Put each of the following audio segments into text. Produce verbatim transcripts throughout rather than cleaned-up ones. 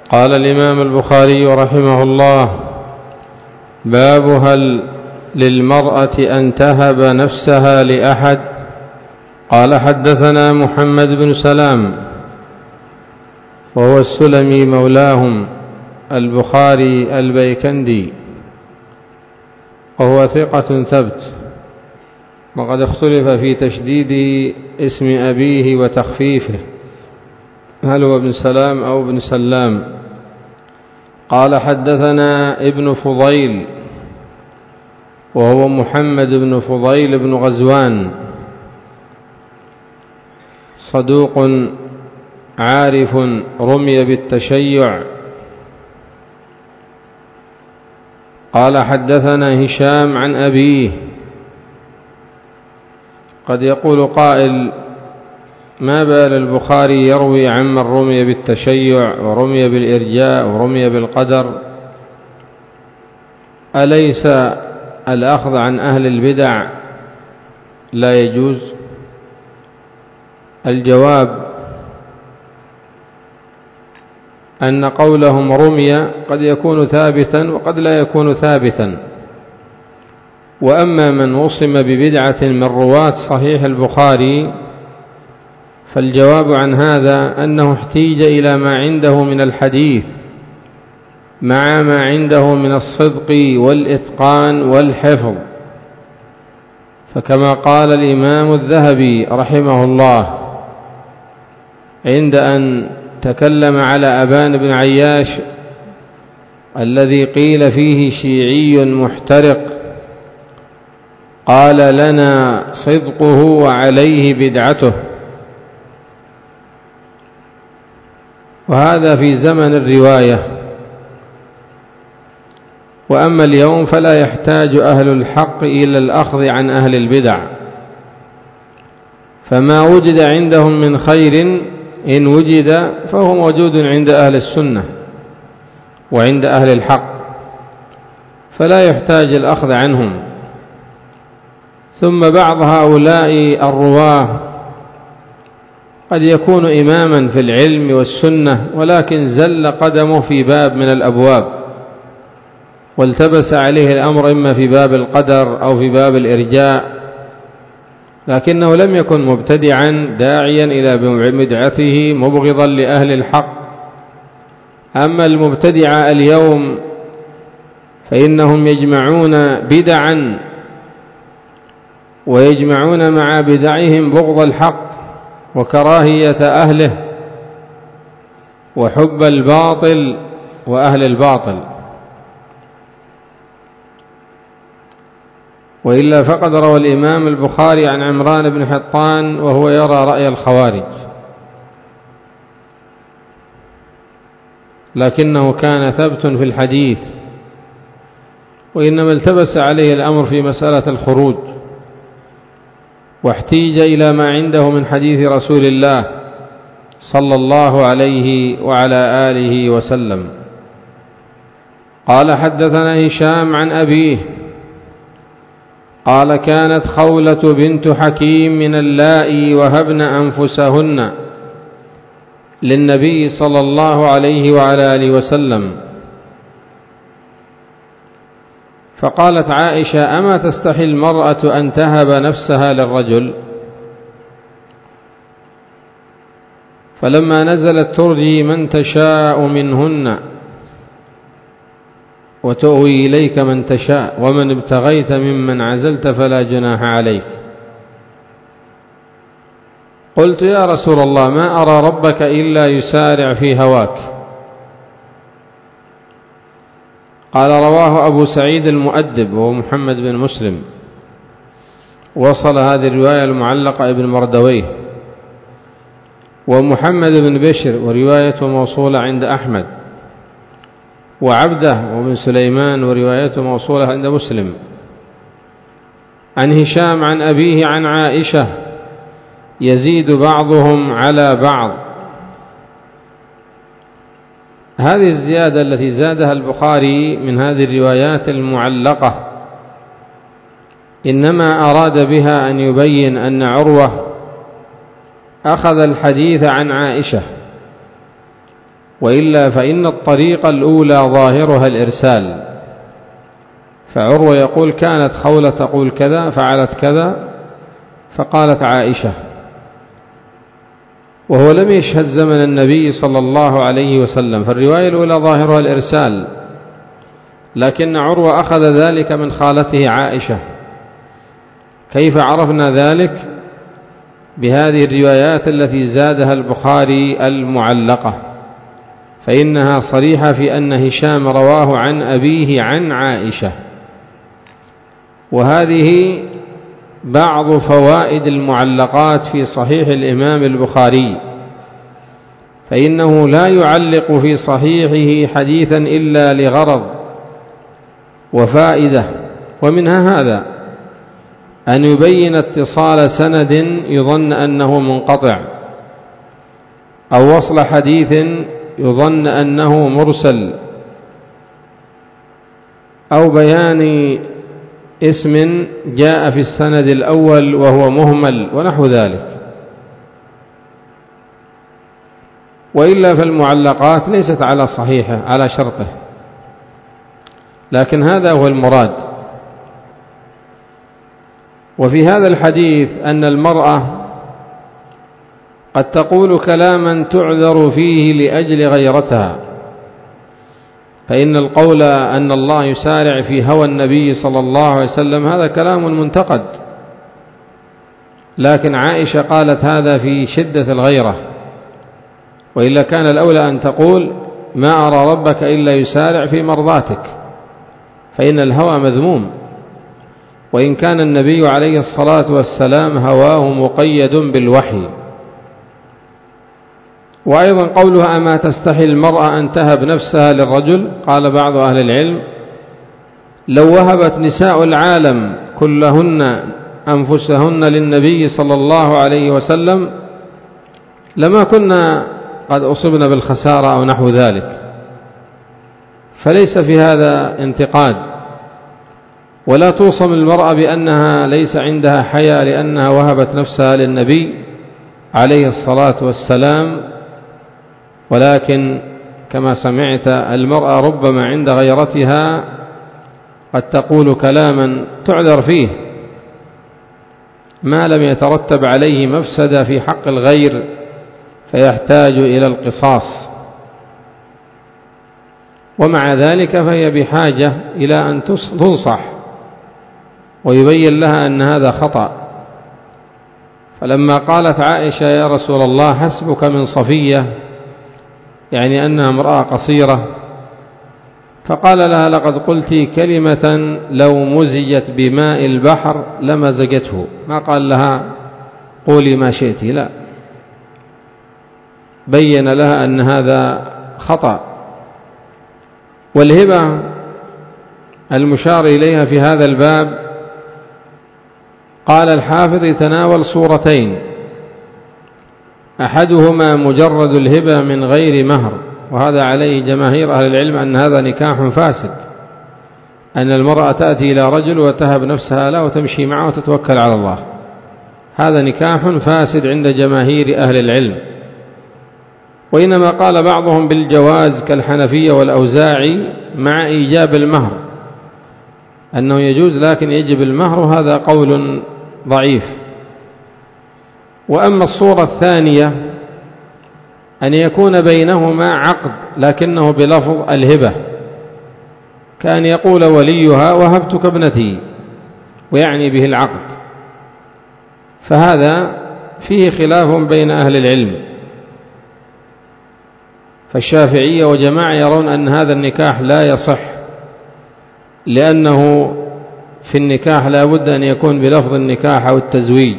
قال الإمام البخاري رحمه الله: باب هل للمرأة أن تهب نفسها لأحد؟ قال: حدثنا محمد بن سلام وهو السلمي مولاهم البخاري البيكندي، وهو ثقة ثبت، وقد اختلف في تشديد اسم أبيه وتخفيفه، هل هو ابن سلام أو ابن سلام. قال: حدثنا ابن فضيل وهو محمد بن فضيل بن غزوان، صدوق عارف رمي بالتشيع. قال: حدثنا هشام عن أبيه. قد يقول قائل: ما بال البخاري يروي عمن رمي بالتشيع ورمي بالإرجاء ورمي بالقدر؟ أليس الأخذ عن أهل البدع لا يجوز؟ الجواب أن قولهم رمي قد يكون ثابتا وقد لا يكون ثابتا، وأما من وصم ببدعة من رواة صحيح البخاري فالجواب عن هذا أنه احتيج إلى ما عنده من الحديث مع ما عنده من الصدق والإتقان والحفظ، فكما قال الإمام الذهبي رحمه الله عند أن تكلم على أبان بن عياش الذي قيل فيه شيعي محترق، قال: لنا صدقه وعليه بدعته. وهذا في زمن الرواية، وأما اليوم فلا يحتاج أهل الحق إلى الأخذ عن أهل البدع، فما وجد عندهم من خير إن وجد فهو موجود عند أهل السنة وعند أهل الحق، فلا يحتاج الأخذ عنهم. ثم بعض هؤلاء الرواه قد يكون إماما في العلم والسنة، ولكن زل قدمه في باب من الأبواب والتبس عليه الأمر إما في باب القدر أو في باب الإرجاء، لكنه لم يكن مبتدعا داعيا إلى بدعته مبغضا لأهل الحق. أما المبتدع اليوم فإنهم يجمعون بدعا ويجمعون مع بدعهم بغض الحق وكراهية أهله وحب الباطل وأهل الباطل، وإلا فقد روى الإمام البخاري عن عمران بن حطان وهو يرى رأي الخوارج، لكنه كان ثبت في الحديث، وإنما التبس عليه الأمر في مسألة الخروج، واحتيج إلى ما عنده من حديث رسول الله صلى الله عليه وعلى آله وسلم. قال: حدثنا هشام عن أبيه قال: كانت خولة بنت حكيم من اللائي وهبن أنفسهن للنبي صلى الله عليه وعلى آله وسلم، فقالت عائشة: أما تستحي المرأة أن تهب نفسها للرجل؟ فلما نزلت: ترجي من تشاء منهن وتؤوي إليك من تشاء ومن ابتغيت ممن عزلت فلا جناح عليك، قلت: يا رسول الله، ما أرى ربك إلا يسارع في هواك. قال: رواه أبو سعيد المؤدب وهو محمد بن مسلم، وصل هذه الرواية المعلقة ابن مردويه، ومحمد بن بشر وروايته موصولة عند أحمد، وعبده وابن سليمان وروايته موصولة عند مسلم، عن هشام عن أبيه عن عائشة، يزيد بعضهم على بعض. هذه الزيادة التي زادها البخاري من هذه الروايات المعلقة إنما أراد بها أن يبين أن عروة أخذ الحديث عن عائشة وإلا فإن الطريقة الأولى ظاهرها الإرسال. فعروة يقول كانت خولة تقول كذا فعلت كذا فقالت عائشة، وهو لم يشهد زمن النبي صلى الله عليه وسلم، فالرواية الأولى ظاهرها الإرسال، لكن عروة أخذ ذلك من خالته عائشة. كيف عرفنا ذلك؟ بهذه الروايات التي زادها البخاري المعلقة، فإنها صريحة في أن هشام رواه عن أبيه عن عائشة. وهذه بعض فوائد المعلقات في صحيح الإمام البخاري، فإنه لا يعلق في صحيحه حديثا إلا لغرض وفائدة، ومنها هذا أن يبين اتصال سند يظن أنه منقطع، أو وصل حديث يظن أنه مرسل، أو بيان اسم جاء في السند الأول وهو مهمل ونحو ذلك. وإلا فالمعلقات ليست على صحيحه على شرطه، لكن هذا هو المراد. وفي هذا الحديث أن المرأة قد تقول كلاما تعذر فيه لأجل غيرتها، فإن القول أن الله يسارع في هوى النبي صلى الله عليه وسلم هذا كلام منتقد، لكن عائشة قالت هذا في شدة الغيرة، وإلا كان الأولى أن تقول ما أرى ربك إلا يسارع في مرضاتك، فإن الهوى مذموم، وإن كان النبي عليه الصلاة والسلام هواه مقيد بالوحي. وأيضا قولها أما تستحي المرأة أن تهب نفسها للرجل، قال بعض أهل العلم لو وهبت نساء العالم كلهن أنفسهن للنبي صلى الله عليه وسلم لما كنا قد أصبنا بالخسارة أو نحو ذلك، فليس في هذا انتقاد. ولا توصم المرأة بأنها ليس عندها حياء لأنها وهبت نفسها للنبي عليه الصلاة والسلام، ولكن كما سمعت المرأة ربما عند غيرتها قد تقول كلاما تعذر فيه ما لم يترتب عليه مفسدة في حق الغير فيحتاج إلى القصاص، ومع ذلك فهي بحاجة إلى أن تنصح ويبين لها أن هذا خطأ. فلما قالت عائشة يا رسول الله حسبك من صفية، يعني أنها امرأة قصيرة، فقال لها لقد قلت كلمة لو مزجت بماء البحر لمزجته، ما قال لها قولي ما شئت، لا، بين لها أن هذا خطأ. والهبة المشار إليها في هذا الباب قال الحافظ يتناول صورتين، أحدهما مجرد الهبة من غير مهر، وهذا عليه جماهير أهل العلم أن هذا نكاح فاسد، أن المرأة تأتي إلى رجل وتهب نفسها له وتمشي معه وتتوكل على الله، هذا نكاح فاسد عند جماهير أهل العلم. وإنما قال بعضهم بالجواز كالحنفية والأوزاعي مع إيجاب المهر، أنه يجوز لكن يجب المهر، وهذا قول ضعيف. وأما الصورة الثانية أن يكون بينهما عقد لكنه بلفظ الهبة، كان يقول وليها وهبتك ابنتي ويعني به العقد، فهذا فيه خلاف بين أهل العلم، فالشافعية وجماعة يرون أن هذا النكاح لا يصح، لأنه في النكاح لا بد أن يكون بلفظ النكاح أو التزويج.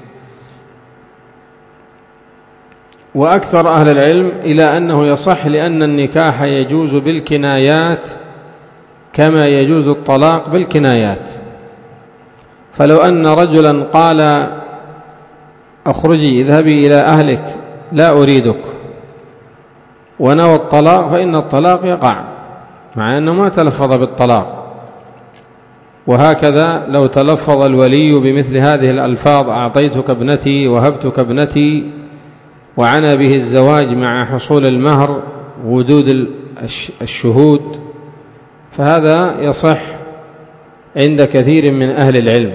وأكثر أهل العلم إلى أنه يصح، لأن النكاح يجوز بالكنايات كما يجوز الطلاق بالكنايات. فلو أن رجلا قال أخرجي اذهبي إلى أهلك لا أريدك ونوى الطلاق، فإن الطلاق يقع مع أنه ما تلفظ بالطلاق. وهكذا لو تلفظ الولي بمثل هذه الألفاظ أعطيتك ابنتي وهبتك ابنتي وعنى به الزواج مع حصول المهر وجود الشهود، فهذا يصح عند كثير من أهل العلم.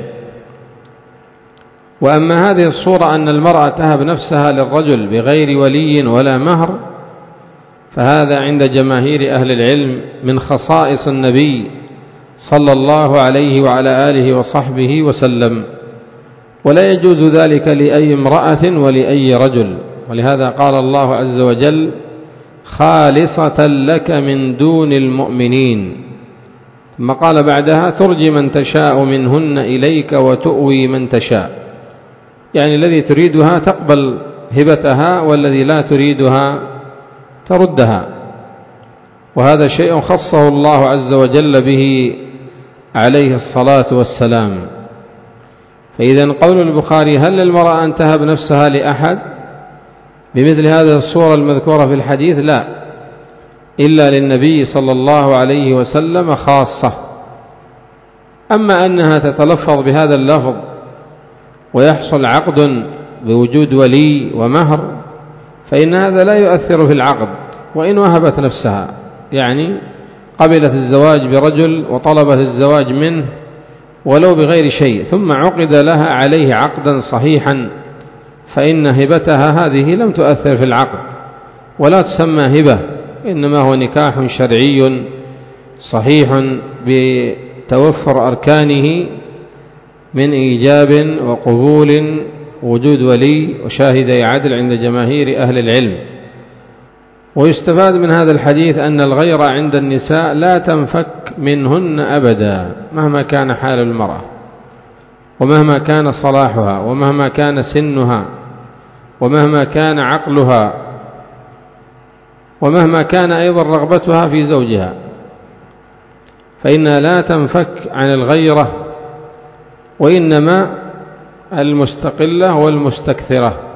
وأما هذه الصورة أن المرأة تهب نفسها للرجل بغير ولي ولا مهر، فهذا عند جماهير أهل العلم من خصائص النبي صلى الله عليه وعلى آله وصحبه وسلم، ولا يجوز ذلك لأي امرأة ولأي رجل. ولهذا قال الله عز وجل: خالصة لك من دون المؤمنين، ثم قال بعدها: ترجي من تشاء منهن إليك وتؤوي من تشاء، يعني الذي تريدها تقبل هبتها والذي لا تريدها تردها. وهذا شيء خصه الله عز وجل به عليه الصلاة والسلام. فإذا قول البخاري: هل للمرأة أن تهب نفسها لأحد بمثل هذه الصورة المذكورة في الحديث؟ لا، إلا للنبي صلى الله عليه وسلم خاصة. أما أنها تتلفظ بهذا اللفظ ويحصل عقد بوجود ولي ومهر، فإن هذا لا يؤثر في العقد، وإن وهبت نفسها، يعني قبلت الزواج برجل وطلبت الزواج منه ولو بغير شيء، ثم عقد لها عليه عقدا صحيحا، فإن هبتها هذه لم تؤثر في العقد ولا تسمى هبة، إنما هو نكاح شرعي صحيح بتوفر أركانه من إيجاب وقبول، وجود ولي وشاهدي عدل عند جماهير أهل العلم. ويستفاد من هذا الحديث أن الغيرة عند النساء لا تنفك منهن أبدا، مهما كان حال المرأة، ومهما كان صلاحها، ومهما كان سنها، ومهما كان عقلها، ومهما كان أيضا رغبتها في زوجها، فإنها لا تنفك عن الغيرة، وإنما المستقلة والمستكثرة